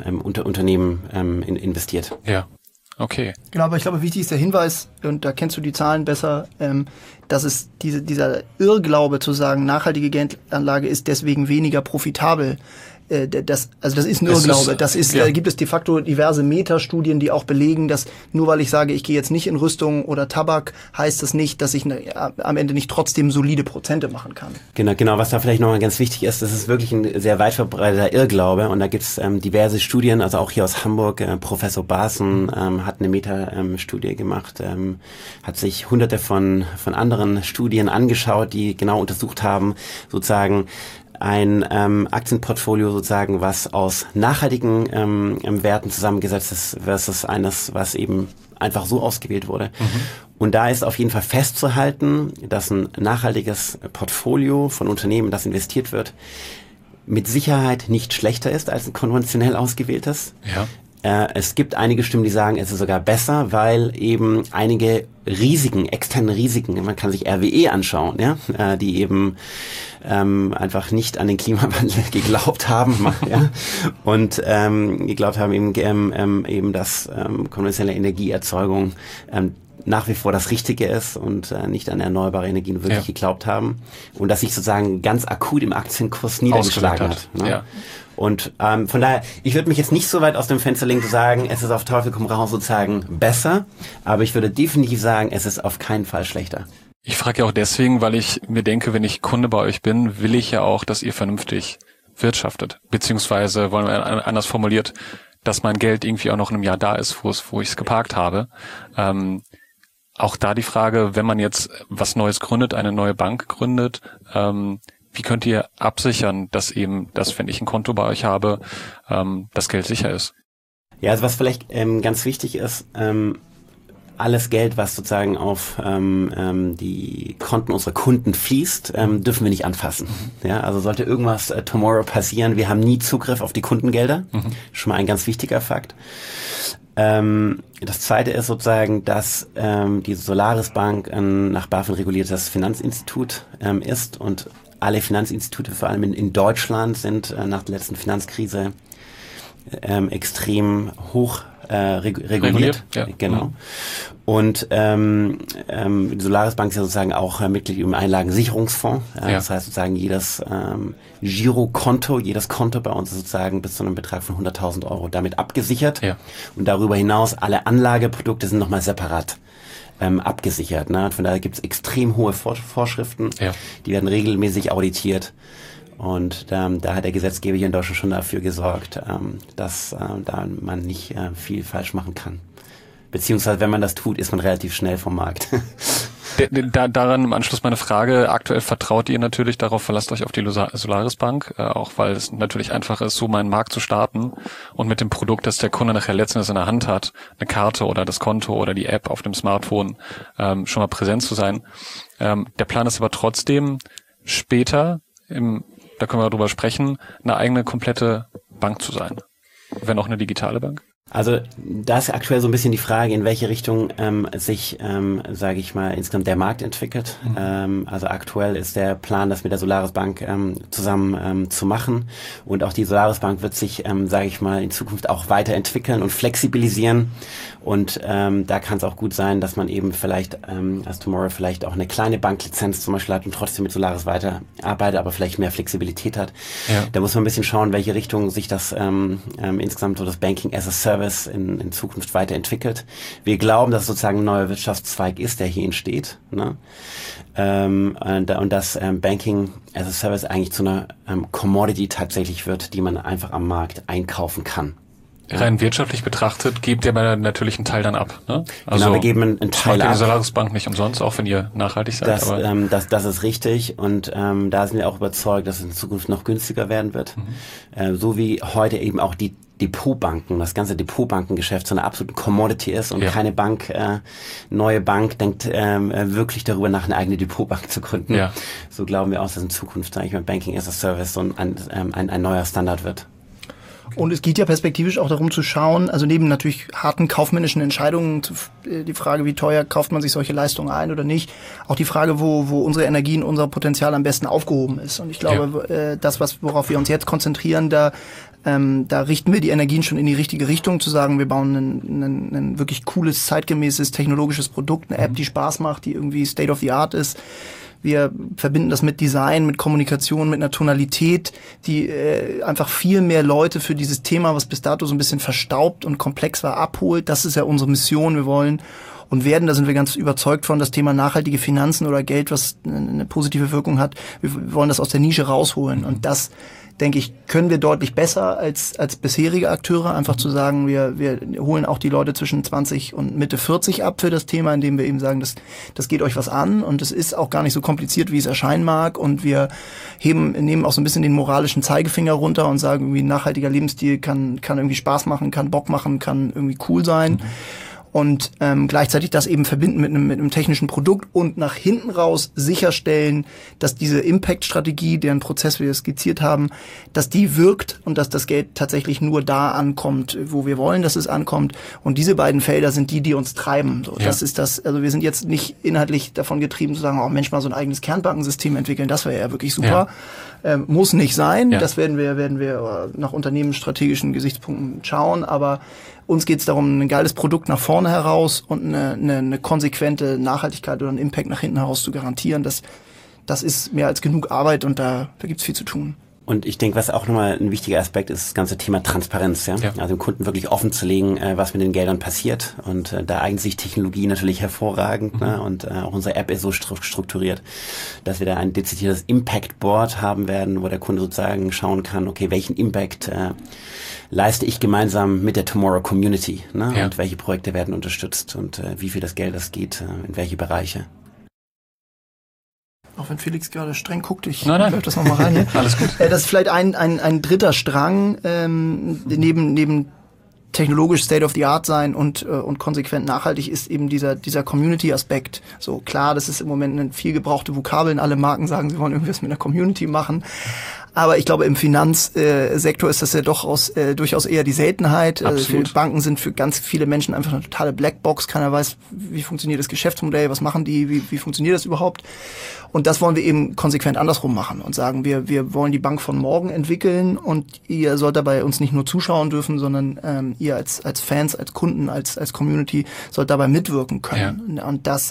Speaker 2: Unternehmen investiert.
Speaker 1: Ja. Okay.
Speaker 3: Genau, aber ich glaube, wichtig ist der Hinweis, und da kennst du die Zahlen besser, dass es dieser Irrglaube zu sagen, nachhaltige Geldanlage ist deswegen weniger profitabel. Das ist ein Irrglaube. Gibt es de facto diverse Metastudien, die auch belegen, dass nur weil ich sage, ich gehe jetzt nicht in Rüstung oder Tabak, heißt das nicht, dass ich am Ende nicht trotzdem solide Prozente machen kann.
Speaker 2: Genau, was da vielleicht nochmal ganz wichtig ist, das ist wirklich ein sehr weit verbreiteter Irrglaube, und da gibt es diverse Studien, also auch hier aus Hamburg, Professor Baaßen hat eine Metastudie gemacht, hat sich hunderte von anderen Studien angeschaut, die genau untersucht haben, sozusagen ein Aktienportfolio sozusagen, was aus nachhaltigen Werten zusammengesetzt ist, versus eines, was eben einfach so ausgewählt wurde. Und da ist auf jeden Fall festzuhalten, dass ein nachhaltiges Portfolio von Unternehmen, das investiert wird, mit Sicherheit nicht schlechter ist als ein konventionell ausgewähltes.
Speaker 1: Ja.
Speaker 2: Es gibt einige Stimmen, die sagen, es ist sogar besser, weil eben einige externe Risiken, man kann sich RWE anschauen, ja, die eben einfach nicht an den Klimawandel geglaubt haben, ja, und geglaubt haben eben dass konventionelle Energieerzeugung nach wie vor das Richtige ist und nicht an erneuerbare Energien wirklich geglaubt haben, und dass sich sozusagen ganz akut im Aktienkurs niedergeschlagen hat. Ne? Ja. Und von daher, ich würde mich jetzt nicht so weit aus dem Fenster legen zu sagen, es ist auf Teufel komm raus sozusagen besser, aber ich würde definitiv sagen, es ist auf keinen Fall schlechter.
Speaker 1: Ich frage ja auch deswegen, weil ich mir denke, wenn ich Kunde bei euch bin, will ich ja auch, dass ihr vernünftig wirtschaftet, beziehungsweise, wollen wir anders formuliert, dass mein Geld irgendwie auch noch in einem Jahr da ist, wo ich es geparkt habe. Auch da die Frage, wenn man jetzt was Neues gründet, eine neue Bank gründet, wie könnt ihr absichern, dass eben, wenn ich ein Konto bei euch habe, das Geld sicher ist?
Speaker 2: Ja, also was vielleicht ganz wichtig ist, alles Geld, was sozusagen auf die Konten unserer Kunden fließt, dürfen wir nicht anfassen. Ja, also sollte irgendwas tomorrow passieren, wir haben nie Zugriff auf die Kundengelder. Schon mal ein ganz wichtiger Fakt. Das zweite ist sozusagen, dass die Solaris Bank ein nach BaFin reguliertes Finanzinstitut ist, und alle Finanzinstitute, vor allem in Deutschland, sind nach der letzten Finanzkrise extrem hoch reguliert. Ja. Genau. Und die Solaris Bank ist ja sozusagen auch Mitglied im Einlagensicherungsfonds. Das heißt sozusagen jedes Girokonto, jedes Konto bei uns ist sozusagen bis zu einem Betrag von 100.000 € damit abgesichert. Ja. Und darüber hinaus alle Anlageprodukte sind nochmal separat abgesichert. Ne? Von daher gibt es extrem hohe Vorschriften. Ja. Die werden regelmäßig auditiert. Und da hat der Gesetzgeber hier in Deutschland schon dafür gesorgt, dass da man nicht viel falsch machen kann. Beziehungsweise, wenn man das tut, ist man relativ schnell vom Markt.
Speaker 1: Daran im Anschluss meine Frage. Aktuell vertraut ihr natürlich darauf, verlasst euch auf die Solaris Bank, auch weil es natürlich einfach ist, so meinen Markt zu starten und mit dem Produkt, das der Kunde nachher letztendlich in der Hand hat, eine Karte oder das Konto oder die App auf dem Smartphone, schon mal präsent zu sein. Der Plan ist aber trotzdem, später, da können wir drüber sprechen, eine eigene komplette Bank zu sein? Wenn auch eine digitale Bank?
Speaker 2: Also da ist aktuell so ein bisschen die Frage, in welche Richtung sich, sage ich mal, insgesamt der Markt entwickelt. Also aktuell ist der Plan, das mit der Solaris Bank zusammen zu machen. Und auch die Solaris Bank wird sich, sage ich mal, in Zukunft auch weiterentwickeln und flexibilisieren. Und da kann es auch gut sein, dass man eben vielleicht als Tomorrow vielleicht auch eine kleine Banklizenz zum Beispiel hat und trotzdem mit Solaris weiterarbeitet, aber vielleicht mehr Flexibilität hat. Ja. Da muss man ein bisschen schauen, welche Richtung sich das insgesamt so das Banking as a Service in Zukunft weiterentwickelt. Wir glauben, dass es sozusagen ein neuer Wirtschaftszweig ist, der hier entsteht. Ne? Und dass Banking as a Service eigentlich zu einer Commodity tatsächlich wird, die man einfach am Markt einkaufen kann.
Speaker 1: Rein wirtschaftlich betrachtet gebt ihr natürlich einen Teil dann ab. Ne?
Speaker 2: Also genau, wir geben einen Teil ab.
Speaker 1: Die Solaris Bank nicht umsonst, auch wenn ihr nachhaltig seid.
Speaker 2: Das ist richtig und da sind wir auch überzeugt, dass es in Zukunft noch günstiger werden wird. So wie heute eben auch die Depotbanken, das ganze Depotbankengeschäft so eine absolute Commodity ist und keine Bank, neue Bank denkt wirklich darüber nach, eine eigene Depotbank zu gründen. Ja. So glauben wir auch, dass in Zukunft, sage ich mal, Banking as a Service so ein neuer Standard wird.
Speaker 3: Und es geht ja perspektivisch auch darum zu schauen, also neben natürlich harten kaufmännischen Entscheidungen, die Frage, wie teuer kauft man sich solche Leistungen ein oder nicht, auch die Frage, wo unsere Energien, unser Potenzial am besten aufgehoben ist. Und ich glaube, worauf wir uns jetzt konzentrieren, da richten wir die Energien schon in die richtige Richtung, zu sagen, wir bauen ein wirklich cooles, zeitgemäßes, technologisches Produkt, eine App, die Spaß macht, die irgendwie State of the Art ist. Wir verbinden das mit Design, mit Kommunikation, mit einer Tonalität, die einfach viel mehr Leute für dieses Thema, was bis dato so ein bisschen verstaubt und komplex war, abholt. Das ist ja unsere Mission. Wir wollen und werden, da sind wir ganz überzeugt von, das Thema nachhaltige Finanzen oder Geld, was eine positive Wirkung hat. Wir wollen das aus der Nische rausholen. Und das, denke ich, können wir deutlich besser als bisherige Akteure, einfach zu sagen, wir holen auch die Leute zwischen 20 und Mitte 40 ab für das Thema, indem wir eben sagen, das geht euch was an und es ist auch gar nicht so kompliziert, wie es erscheinen mag, und wir nehmen auch so ein bisschen den moralischen Zeigefinger runter und sagen, irgendwie ein nachhaltiger Lebensstil kann irgendwie Spaß machen, kann Bock machen, kann irgendwie cool sein. Und gleichzeitig das eben verbinden mit einem technischen Produkt und nach hinten raus sicherstellen, dass diese Impact-Strategie, deren Prozess wir skizziert haben, dass die wirkt und dass das Geld tatsächlich nur da ankommt, wo wir wollen, dass es ankommt. Und diese beiden Felder sind die uns treiben. So, ja. Das ist das. Also wir sind jetzt nicht inhaltlich davon getrieben zu sagen, oh Mensch, mal so ein eigenes Kernbankensystem entwickeln, das wäre ja wirklich super. Ja. Muss nicht sein. Ja. Das werden wir nach unternehmensstrategischen Gesichtspunkten schauen, aber uns geht es darum, ein geiles Produkt nach vorne heraus und eine konsequente Nachhaltigkeit oder einen Impact nach hinten heraus zu garantieren. Das ist mehr als genug Arbeit und da gibt's viel zu tun.
Speaker 2: Und ich denke, was auch nochmal ein wichtiger Aspekt ist, das ganze Thema Transparenz. Ja? Also dem Kunden wirklich offen zu legen, was mit den Geldern passiert. Und da eignet sich Technologie natürlich hervorragend. Ne? Und auch unsere App ist so strukturiert, dass wir da ein dezidiertes Impact Board haben werden, wo der Kunde sozusagen schauen kann, okay, welchen Impact leiste ich gemeinsam mit der Tomorrow Community, ne? Ja. Und welche Projekte werden unterstützt und wie viel das Geld das geht, in welche Bereiche.
Speaker 3: Auch wenn Felix gerade streng guckt, ich werfe das nochmal rein hier.
Speaker 1: Alles gut.
Speaker 3: Das ist vielleicht ein dritter Strang, neben technologisch State of the Art sein und konsequent nachhaltig ist eben dieser Community-Aspekt. So klar, das ist im Moment eine viel gebrauchte Vokabeln. Alle Marken sagen, sie wollen irgendwas mit einer Community machen. Aber ich glaube, im Finanzsektor ist das ja durchaus eher die Seltenheit. Banken sind für ganz viele Menschen einfach eine totale Blackbox. Keiner weiß, wie funktioniert das Geschäftsmodell, was machen die, wie funktioniert das überhaupt. Und das wollen wir eben konsequent andersrum machen und sagen, wir wollen die Bank von morgen entwickeln und ihr sollt dabei uns nicht nur zuschauen dürfen, sondern ihr als Fans, als Kunden, als Community sollt dabei mitwirken können. Ja. Und das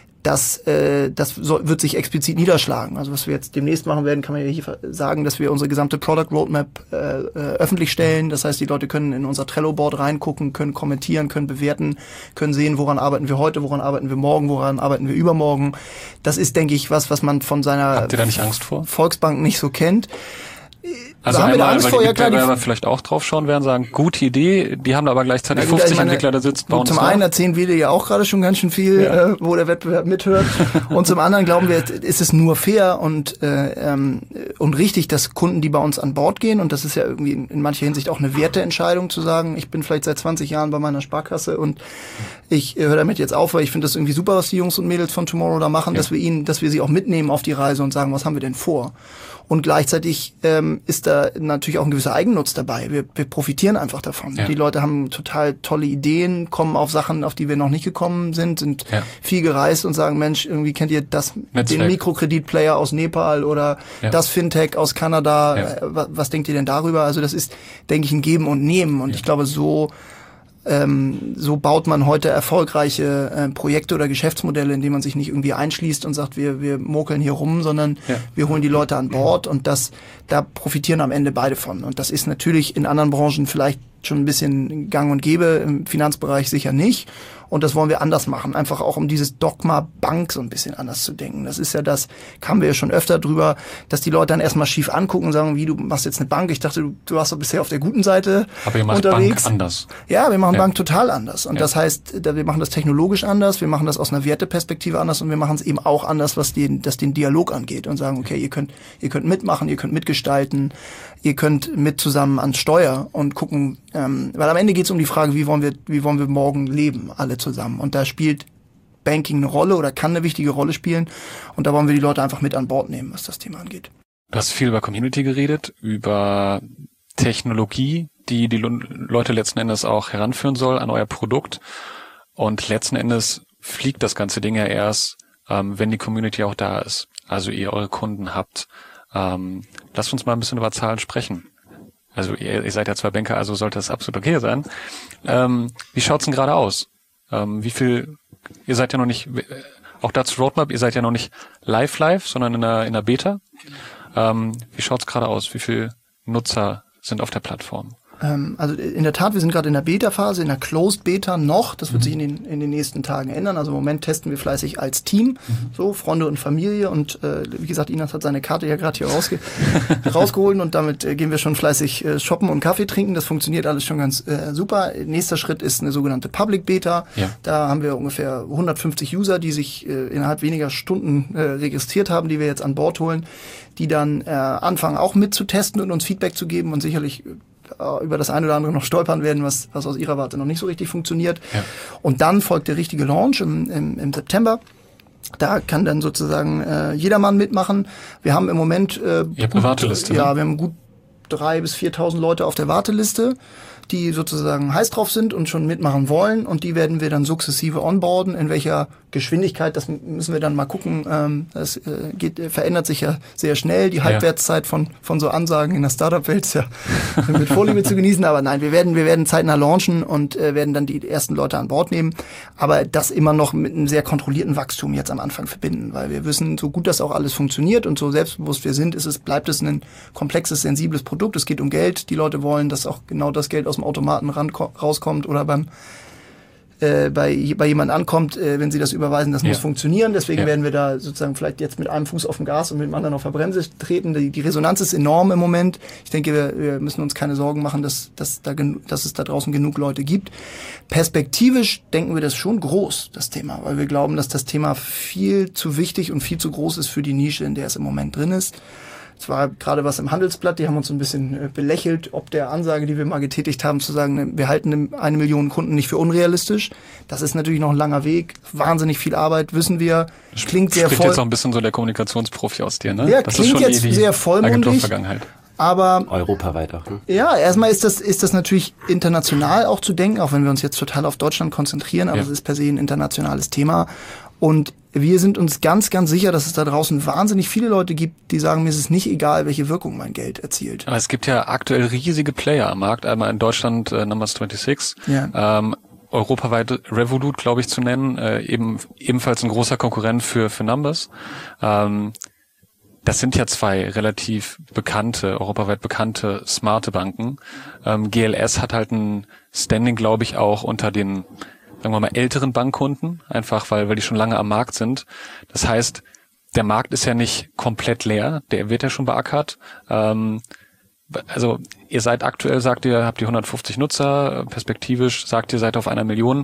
Speaker 3: wird sich explizit niederschlagen. Also was wir jetzt demnächst machen werden, kann man ja hier sagen, dass wir unsere gesamte Product Roadmap öffentlich stellen. Das heißt, die Leute können in unser Trello-Board reingucken, können kommentieren, können bewerten, können sehen, woran arbeiten wir heute, woran arbeiten wir morgen, woran arbeiten wir übermorgen. Das ist, denke ich, was man von seiner
Speaker 1: Habt ihr da nicht Angst vor?
Speaker 3: Volksbank nicht so kennt.
Speaker 1: Also
Speaker 3: da haben wir da Angst vor,
Speaker 1: ja klar. Die Mitbewerber vielleicht auch drauf schauen werden, sagen, gute Idee, die haben da aber gleichzeitig 50 Entwickler da sitzen, bauen
Speaker 3: zum einen erzählen wir dir ja auch gerade schon ganz schön viel, wo der Wettbewerb mithört. Und zum anderen glauben wir, ist es nur fair und richtig, dass Kunden, die bei uns an Bord gehen, und das ist ja irgendwie in mancher Hinsicht auch eine Werteentscheidung zu sagen, ich bin vielleicht seit 20 Jahren bei meiner Sparkasse und ich höre damit jetzt auf, weil ich finde das irgendwie super, was die Jungs und Mädels von Tomorrow da machen, dass wir sie auch mitnehmen auf die Reise und sagen, was haben wir denn vor? Und gleichzeitig ist da natürlich auch ein gewisser Eigennutz dabei. Wir profitieren einfach davon. Ja. Die Leute haben total tolle Ideen, kommen auf Sachen, auf die wir noch nicht gekommen sind viel gereist und sagen, Mensch, irgendwie kennt ihr den Mikrokreditplayer aus Nepal oder das Fintech aus Kanada. Ja. Was denkt ihr denn darüber? Also das ist, denke ich, ein Geben und Nehmen. Und ich glaube, so baut man heute erfolgreiche Projekte oder Geschäftsmodelle, indem man sich nicht irgendwie einschließt und sagt, wir mokeln hier rum, sondern wir holen die Leute an Bord und da profitieren am Ende beide von. Und das ist natürlich in anderen Branchen vielleicht schon ein bisschen gang und gäbe, im Finanzbereich sicher nicht. Und das wollen wir anders machen, einfach auch um dieses Dogma Bank so ein bisschen anders zu denken. Das ist ja kamen wir ja schon öfter drüber, dass die Leute dann erstmal schief angucken und sagen, wie, du machst jetzt eine Bank? Ich dachte, du warst doch bisher auf der guten Seite
Speaker 1: aber ihr macht
Speaker 3: unterwegs.
Speaker 1: Bank anders.
Speaker 3: Ja, wir machen Bank total anders. Und das heißt, wir machen das technologisch anders, wir machen das aus einer Werteperspektive anders und wir machen es eben auch anders, was den Dialog angeht und sagen, okay, ihr könnt mitmachen, ihr könnt mitgestalten, ihr könnt mit zusammen ans Steuer und gucken, weil am Ende geht es um die Frage, wie wollen wir morgen leben, alle zusammen. Und da spielt Banking eine Rolle oder kann eine wichtige Rolle spielen. Und da wollen wir die Leute einfach mit an Bord nehmen, was das Thema angeht.
Speaker 1: Du hast viel über Community geredet, über Technologie, die Leute letzten Endes auch heranführen soll an euer Produkt. Und letzten Endes fliegt das ganze Ding ja erst, wenn die Community auch da ist. Also ihr eure Kunden habt. Lasst uns mal ein bisschen über Zahlen sprechen. Also ihr seid ja 2 Banker, also sollte das absolut okay sein. Wie schaut's denn gerade aus? Wie viel, ihr seid ja noch nicht, auch dazu Roadmap, ihr seid ja noch nicht live, sondern in einer Beta. Wie schaut's gerade aus? Wie viel Nutzer sind auf der Plattform?
Speaker 3: Also in der Tat, wir sind gerade in der Beta-Phase, in der Closed Beta noch. Das wird sich in den nächsten Tagen ändern. Also im Moment testen wir fleißig als Team, so Freunde und Familie. Und wie gesagt, Inas hat seine Karte ja gerade hier rausgeholt und damit gehen wir schon fleißig shoppen und Kaffee trinken. Das funktioniert alles schon ganz super. Nächster Schritt ist eine sogenannte Public Beta. Ja. Da haben wir ungefähr 150 User, die sich innerhalb weniger Stunden registriert haben, die wir jetzt an Bord holen, die dann anfangen auch mitzutesten und uns Feedback zu geben und sicherlich über das eine oder andere noch stolpern werden, was aus ihrer Warte noch nicht so richtig funktioniert. Ja. Und dann folgt der richtige Launch im September. Da kann dann sozusagen jedermann mitmachen. Wir haben im Moment
Speaker 1: ihr habt eine Warteliste.
Speaker 3: Ja, wir haben gut 3.000 bis 4.000 Leute auf der Warteliste, die sozusagen heiß drauf sind und schon mitmachen wollen. Und die werden wir dann sukzessive onboarden. In welcher Geschwindigkeit, das müssen wir dann mal gucken. Das verändert sich ja sehr schnell. Die Halbwertszeit von so Ansagen in der Startup-Welt ist ja mit Vorliebe zu genießen. Aber nein, wir werden zeitnah launchen und werden dann die ersten Leute an Bord nehmen. Aber das immer noch mit einem sehr kontrollierten Wachstum jetzt am Anfang verbinden. Weil wir wissen, so gut das auch alles funktioniert und so selbstbewusst wir sind, bleibt es ein komplexes, sensibles Produkt. Es geht um Geld. Die Leute wollen, dass auch genau das Geld aus dem Automaten rauskommt oder bei jemand ankommt, wenn sie das überweisen, das muss funktionieren. Deswegen werden wir da sozusagen vielleicht jetzt mit einem Fuß auf dem Gas und mit dem anderen auf der Bremse treten. Die Resonanz ist enorm im Moment. Ich denke, wir müssen uns keine Sorgen machen, dass es da draußen genug Leute gibt. Perspektivisch denken wir das schon groß, das Thema, weil wir glauben, dass das Thema viel zu wichtig und viel zu groß ist für die Nische, in der es im Moment drin ist. Es war gerade was im Handelsblatt, die haben uns ein bisschen belächelt, ob der Ansage, die wir mal getätigt haben, zu sagen, wir halten 1 Million Kunden nicht für unrealistisch. Das ist natürlich noch ein langer Weg, wahnsinnig viel Arbeit, wissen wir. Klingt sehr voll.
Speaker 1: Spricht jetzt auch ein bisschen so der Kommunikationsprofi aus dir, ne?
Speaker 3: Ja, das klingt ist schon jetzt sehr vollmundig. Aber
Speaker 2: europaweit auch, ne?
Speaker 3: Ja, erstmal ist das natürlich international auch zu denken, auch wenn wir uns jetzt total auf Deutschland konzentrieren, aber es ist per se ein internationales Thema. Und wir sind uns ganz, ganz sicher, dass es da draußen wahnsinnig viele Leute gibt, die sagen, mir ist es nicht egal, welche Wirkung mein Geld erzielt.
Speaker 1: Aber es gibt ja aktuell riesige Player am Markt. Einmal in Deutschland Numbers 26, europaweit Revolut, glaube ich, zu nennen, ebenfalls ein großer Konkurrent für Numbers. Das sind ja 2 relativ europaweit bekannte, smarte Banken. GLS hat halt ein Standing, glaube ich, auch unter den, sagen wir mal, älteren Bankkunden, einfach weil die schon lange am Markt sind. Das heißt, der Markt ist ja nicht komplett leer, der wird ja schon beackert. also ihr seid aktuell, sagt ihr, habt ihr 150 Nutzer, perspektivisch sagt ihr, seid auf 1 Million.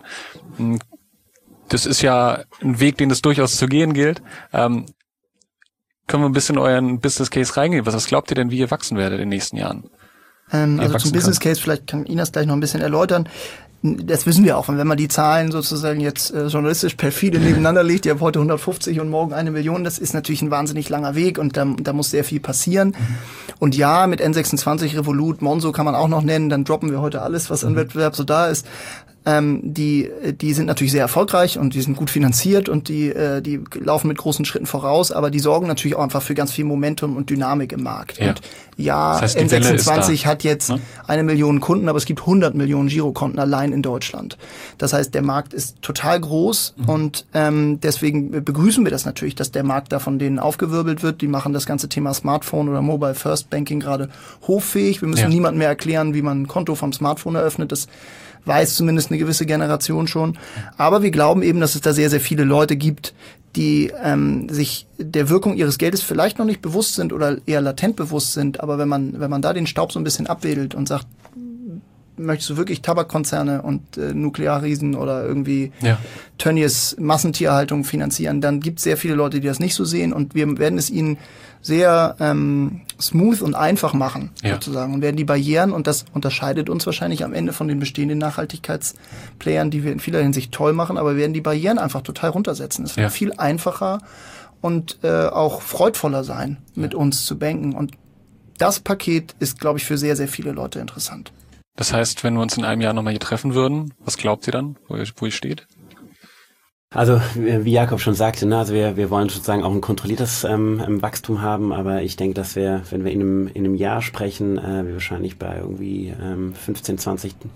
Speaker 1: Das ist ja ein Weg, den es durchaus zu gehen gilt. Können wir ein bisschen euren Business Case reingehen? Was glaubt ihr denn, wie ihr wachsen werdet in den nächsten Jahren?
Speaker 3: Also zum Business Case, vielleicht kann Inas gleich noch ein bisschen erläutern. Das wissen wir auch. Und wenn man die Zahlen sozusagen jetzt journalistisch perfide nebeneinander legt, ihr habt heute 150 und morgen 1 Million, das ist natürlich ein wahnsinnig langer Weg und da muss sehr viel passieren. Und ja, mit N26, Revolut, Monzo kann man auch noch nennen, dann droppen wir heute alles, was an Wettbewerb so da ist. Die sind natürlich sehr erfolgreich und die sind gut finanziert und die laufen mit großen Schritten voraus, aber die sorgen natürlich auch einfach für ganz viel Momentum und Dynamik im Markt.
Speaker 1: Ja.
Speaker 3: Und ja,
Speaker 1: das heißt,
Speaker 3: N26 hat jetzt 1 Million Kunden, aber es gibt 100 Millionen Girokonten allein in Deutschland. Das heißt, der Markt ist total groß und deswegen begrüßen wir das natürlich, dass der Markt da von denen aufgewirbelt wird. Die machen das ganze Thema Smartphone oder Mobile First Banking gerade hoffähig. Wir müssen niemandem mehr erklären, wie man ein Konto vom Smartphone eröffnet. Das weiß zumindest eine gewisse Generation schon. Aber wir glauben eben, dass es da sehr, sehr viele Leute gibt, die sich der Wirkung ihres Geldes vielleicht noch nicht bewusst sind oder eher latent bewusst sind. Aber wenn man da den Staub so ein bisschen abwedelt und sagt, möchtest du wirklich Tabakkonzerne und Nuklearriesen oder irgendwie Tönnies Massentierhaltung finanzieren, dann gibt es sehr viele Leute, die das nicht so sehen und wir werden es ihnen sehr smooth und einfach machen, sozusagen, und werden die Barrieren, und das unterscheidet uns wahrscheinlich am Ende von den bestehenden Nachhaltigkeitsplayern, die wir in vieler Hinsicht toll machen, aber wir werden die Barrieren einfach total runtersetzen. Es wird viel einfacher und auch freudvoller sein, mit uns zu banken, und das Paket ist, glaube ich, für sehr, sehr viele Leute interessant.
Speaker 1: Das heißt, wenn wir uns in einem Jahr nochmal hier treffen würden, was glaubt ihr dann, wo ihr steht?
Speaker 2: Also wie Jakob schon sagte, ne, also wir wollen sozusagen auch ein kontrolliertes Wachstum haben, aber ich denke, dass wir, wenn wir in einem Jahr sprechen, wir wahrscheinlich bei irgendwie 15 bis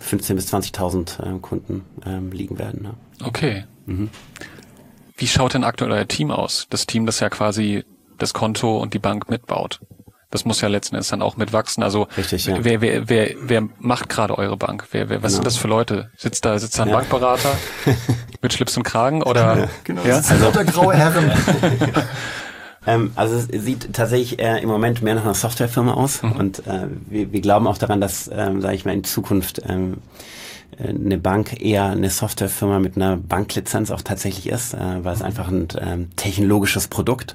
Speaker 2: 20.000 Kunden liegen werden. Ne?
Speaker 1: Okay. Wie schaut denn aktuell euer Team aus? Das Team, das ja quasi das Konto und die Bank mitbaut. Das muss ja letzten Endes dann auch mitwachsen. Also
Speaker 2: richtig, ja.
Speaker 1: Wer macht gerade eure Bank? Was sind das für Leute? Sitzt da ein Bankberater mit Schlips und Kragen oder?
Speaker 3: Genau, das sind lauter graue Herren.
Speaker 2: Also es sieht tatsächlich im Moment mehr nach einer Softwarefirma aus und wir glauben auch daran, dass, sage ich mal, in Zukunft eine Bank eher eine Softwarefirma mit einer Banklizenz auch tatsächlich ist, weil es einfach ein technologisches Produkt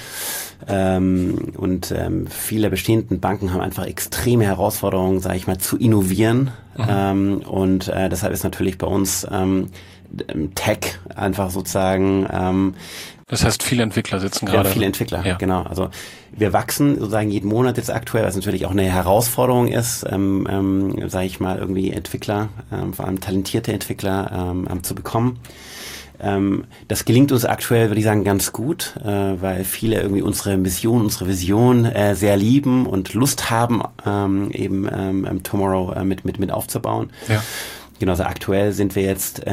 Speaker 2: und viele bestehenden Banken haben einfach extreme Herausforderungen, sage ich mal, zu innovieren und deshalb ist natürlich bei uns Tech einfach sozusagen
Speaker 1: das heißt, viele Entwickler sitzen gerade.
Speaker 2: Ja, viele Entwickler, genau. Also wir wachsen sozusagen jeden Monat jetzt aktuell, was natürlich auch eine Herausforderung ist, sage ich mal, irgendwie Entwickler, vor allem talentierte Entwickler zu bekommen. Das gelingt uns aktuell, würde ich sagen, ganz gut, weil viele irgendwie unsere Mission, unsere Vision sehr lieben und Lust haben, Tomorrow mit aufzubauen. Ja. Genau, also aktuell sind wir jetzt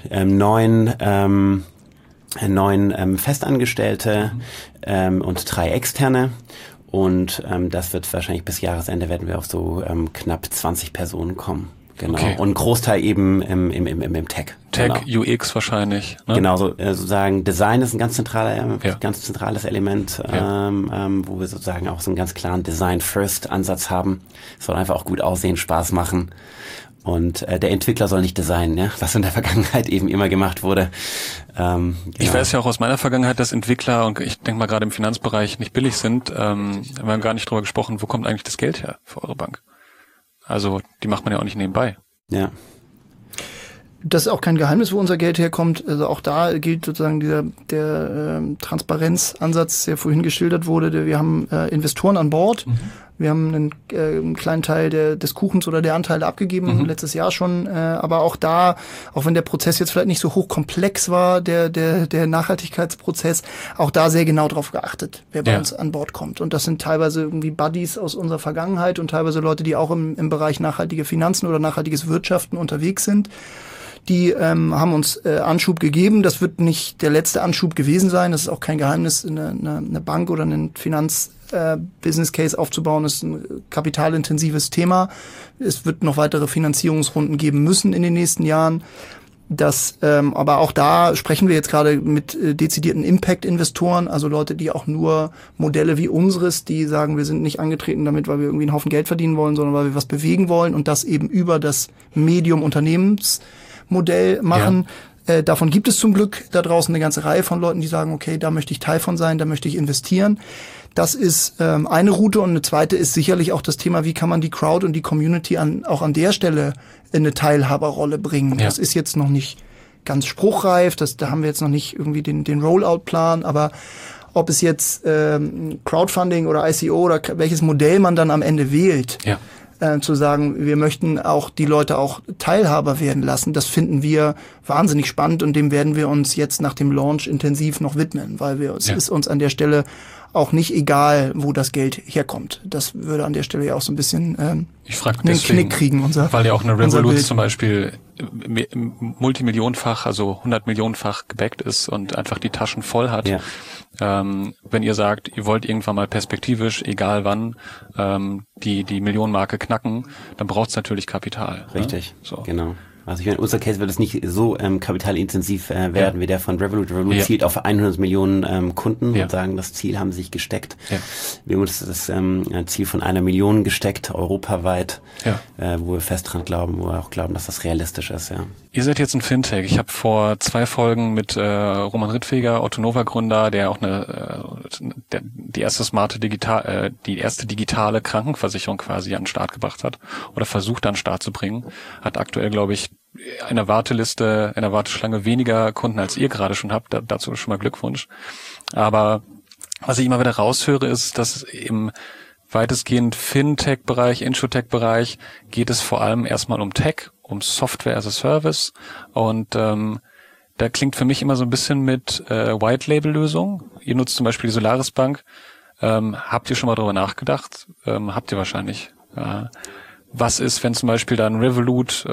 Speaker 2: 9 Festangestellte und 3 Externe. Und das wird wahrscheinlich bis Jahresende werden wir auf so knapp 20 Personen kommen. Genau. Okay. Und ein Großteil eben im Tech.
Speaker 1: Tech,
Speaker 2: genau.
Speaker 1: UX wahrscheinlich. Ne?
Speaker 2: Genau, sozusagen Design ist ein ganz zentrales Element, wo wir sozusagen auch so einen ganz klaren Design-First-Ansatz haben. Es soll einfach auch gut aussehen, Spaß machen. Und der Entwickler soll nicht designen, ja, was in der Vergangenheit eben immer gemacht wurde. Genau.
Speaker 1: Ich weiß ja auch aus meiner Vergangenheit, dass Entwickler, und ich denke mal gerade im Finanzbereich, nicht billig sind. Wir haben gar nicht drüber gesprochen, wo kommt eigentlich das Geld her für eure Bank? Also die macht man ja auch nicht nebenbei.
Speaker 2: Ja.
Speaker 3: Das ist auch kein Geheimnis, wo unser Geld herkommt. Also auch da gilt sozusagen der Transparenzansatz, der vorhin geschildert wurde. Wir haben Investoren an Bord. Wir haben einen kleinen Teil des Kuchens oder der Anteile abgegeben, letztes Jahr schon. Aber auch da, auch wenn der Prozess jetzt vielleicht nicht so hochkomplex war, der Nachhaltigkeitsprozess, auch da sehr genau drauf geachtet, wer bei uns an Bord kommt. Und das sind teilweise irgendwie Buddies aus unserer Vergangenheit und teilweise Leute, die auch im Bereich nachhaltige Finanzen oder nachhaltiges Wirtschaften unterwegs sind. Die haben uns Anschub gegeben. Das wird nicht der letzte Anschub gewesen sein. Das ist auch kein Geheimnis. Eine Bank oder einen Business Case aufzubauen, ist ein kapitalintensives Thema. Es wird noch weitere Finanzierungsrunden geben müssen in den nächsten Jahren. Aber auch da sprechen wir jetzt gerade mit dezidierten Impact-Investoren, also Leute, die auch nur Modelle wie unseres, die sagen, wir sind nicht angetreten damit, weil wir irgendwie einen Haufen Geld verdienen wollen, sondern weil wir was bewegen wollen und das eben über das Medium-Unternehmensmodell machen. Ja. Davon gibt es zum Glück da draußen eine ganze Reihe von Leuten, die sagen, okay, da möchte ich Teil von sein, da möchte ich investieren. Das ist eine Route, und eine zweite ist sicherlich auch das Thema, wie kann man die Crowd und die Community auch an der Stelle in eine Teilhaberrolle bringen. Ja. Das ist jetzt noch nicht ganz spruchreif, da haben wir jetzt noch nicht irgendwie den Rollout-Plan, aber ob es jetzt Crowdfunding oder ICO oder welches Modell man dann am Ende wählt, zu sagen, wir möchten auch die Leute auch Teilhaber werden lassen, das finden wir wahnsinnig spannend, und dem werden wir uns jetzt nach dem Launch intensiv noch widmen, weil es ist uns an der Stelle auch nicht egal, wo das Geld herkommt. Das würde an der Stelle ja auch so ein bisschen
Speaker 1: ich frage
Speaker 3: einen Knick kriegen.
Speaker 1: Weil ja auch eine Revolut zum Beispiel multimillionenfach, also 100-millionenfach gebackt ist und einfach die Taschen voll hat. Ja. Wenn ihr sagt, ihr wollt irgendwann mal perspektivisch, egal wann, die Millionenmarke knacken, dann braucht es natürlich Kapital.
Speaker 2: Richtig, ne? Genau. Also ich meine, unser Case wird es nicht so kapitalintensiv werden wie der von Revolut. Revolut zielt auf 100 Millionen Kunden und sagen, das Ziel haben sie sich gesteckt. Ja. Wir haben uns das Ziel von 1 Million gesteckt, europaweit, wo wir fest dran glauben, wo wir auch glauben, dass das realistisch ist. Ja.
Speaker 1: Ihr seid jetzt ein Fintech. Ich habe vor 2 Folgen mit Roman Rittfeger, Ottonova-Gründer, der auch die erste digitale Krankenversicherung quasi an den Start gebracht hat oder versucht an den Start zu bringen, hat aktuell, glaube ich, einer Warteschlange weniger Kunden, als ihr gerade schon habt. Dazu schon mal Glückwunsch. Aber was ich immer wieder raushöre, ist, dass im weitestgehend Fintech-Bereich, Insurtech-Bereich geht es vor allem erstmal um Tech, um Software as a Service. Und da klingt für mich immer so ein bisschen mit White-Label-Lösungen. Ihr nutzt zum Beispiel die Solaris Bank. Habt ihr schon mal darüber nachgedacht? Habt ihr wahrscheinlich. Was ist, wenn zum Beispiel dann Revolut,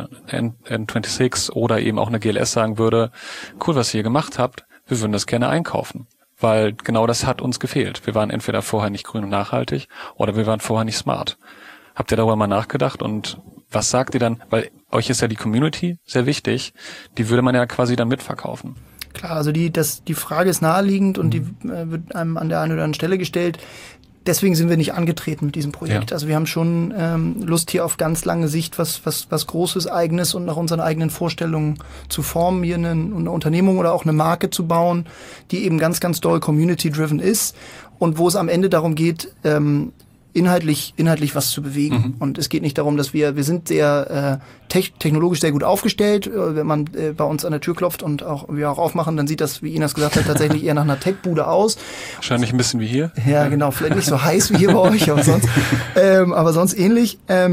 Speaker 1: N26 oder eben auch eine GLS sagen würde, cool, was ihr gemacht habt, wir würden das gerne einkaufen. Weil genau das hat uns gefehlt. Wir waren entweder vorher nicht grün und nachhaltig oder wir waren vorher nicht smart. Habt ihr darüber mal nachgedacht, und was sagt ihr dann? Weil euch ist ja die Community sehr wichtig, die würde man ja quasi dann mitverkaufen.
Speaker 3: Klar, also die Frage ist naheliegend und die wird einem an der einen oder anderen Stelle gestellt. Deswegen sind wir nicht angetreten mit diesem Projekt. Ja. Also wir haben schon Lust, hier auf ganz lange Sicht was Großes, Eigenes und nach unseren eigenen Vorstellungen zu formen, hier eine Unternehmung oder auch eine Marke zu bauen, die eben ganz, ganz doll community-driven ist und wo es am Ende darum geht, inhaltlich was zu bewegen. Und es geht nicht darum, dass wir sind sehr technologisch sehr gut aufgestellt. Wenn man bei uns an der Tür klopft und wir auch aufmachen, dann sieht das, wie Inas gesagt hat, tatsächlich eher nach einer Tech-Bude aus.
Speaker 1: Wahrscheinlich ein bisschen wie hier.
Speaker 3: Ja, genau. Vielleicht nicht so heiß wie hier bei euch, aber sonst ähnlich.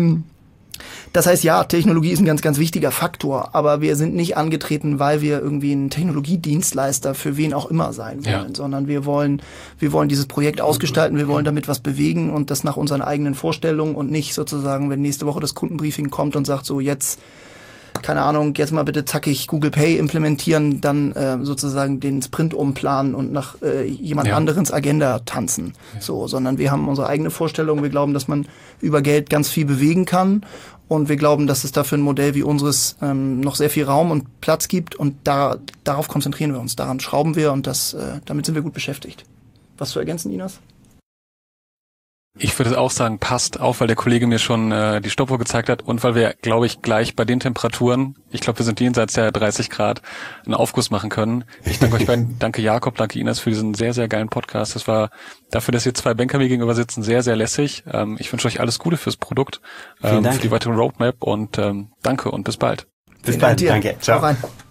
Speaker 3: Das heißt, ja, Technologie ist ein ganz, ganz wichtiger Faktor, aber wir sind nicht angetreten, weil wir irgendwie ein Technologiedienstleister für wen auch immer sein wollen, sondern wir wollen dieses Projekt ausgestalten, wir wollen damit was bewegen und das nach unseren eigenen Vorstellungen und nicht sozusagen, wenn nächste Woche das Kundenbriefing kommt und sagt so, jetzt, keine Ahnung, jetzt mal bitte zackig Google Pay implementieren, dann sozusagen den Sprint umplanen und nach jemand anderens Agenda tanzen. So, sondern wir haben unsere eigene Vorstellung, wir glauben, dass man über Geld ganz viel bewegen kann. Und wir glauben, dass es dafür ein Modell wie unseres noch sehr viel Raum und Platz gibt. Und darauf konzentrieren wir uns. Daran schrauben wir und damit sind wir gut beschäftigt. Was zu ergänzen, Inas?
Speaker 1: Ich würde auch sagen, passt auf, weil der Kollege mir schon die Stoppuhr gezeigt hat und weil wir, glaube ich, gleich bei den Temperaturen, ich glaube, wir sind jenseits der 30 Grad, einen Aufguss machen können. Ich danke euch beiden, danke Jakob, danke Inas für diesen sehr, sehr geilen Podcast. Das war dafür, dass ihr 2 Banker mir gegenüber sitzen, sehr, sehr lässig. Ich wünsche euch alles Gute fürs Produkt, für die weitere Roadmap und danke und bis bald.
Speaker 2: Bis bald, danke. Ciao.